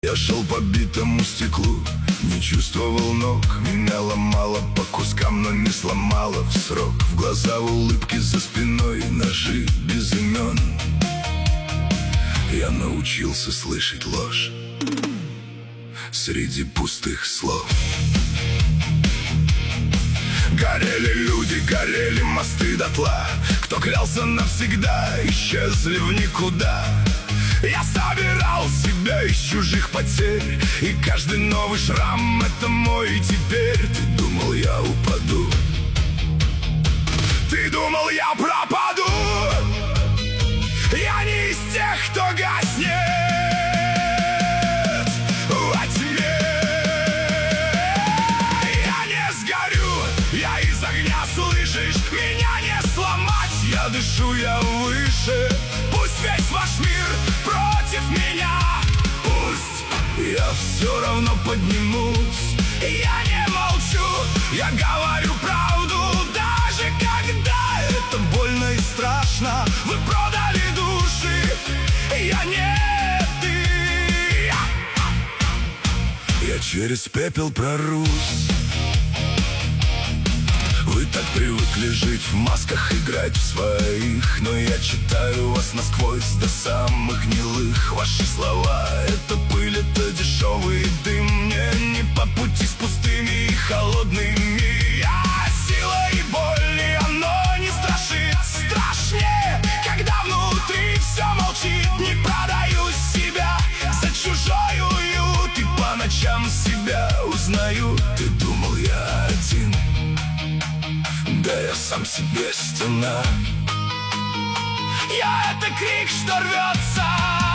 Я шел по битому стеклу, не чувствовал ног. Меня ломало по кускам, но не сломало в срок. В глаза улыбки за спиной, ножи без имен. Я научился слышать ложь среди пустых слов. Горели люди, горели мосты дотла. Кто клялся навсегда, исчезли в никуда. Я собирал себя из чужих потерь, и каждый новый шрам — это мой теперь. Ты думал, я упаду, ты думал, я пропаду. Я не из тех, кто гаснет во тьме. Я не сгорю, я из огня, слышишь? Меня не сломать, я дышу, я выше. Пусть весь ваш мир против меня, пусть я все равно поднимусь. Я не молчу, я говорю правду, даже когда это больно и страшно. Вы продали души, я не ты. Я через пепел прорвусь. Вы так привыкли жить в масках, играть в своих, но я читаю вас насквозь до самых гнилых. Ваши слова — это пыль, это дешевый дым. Мне не по пути с пустыми и холодными. Сила и боль, и оно не страшит. Страшнее, когда внутри все молчит. Не продаю себя за чужой уют, и по ночам себя узнаю. Ты думал, я один, да я сам себе стена. Я — это крик, что рвется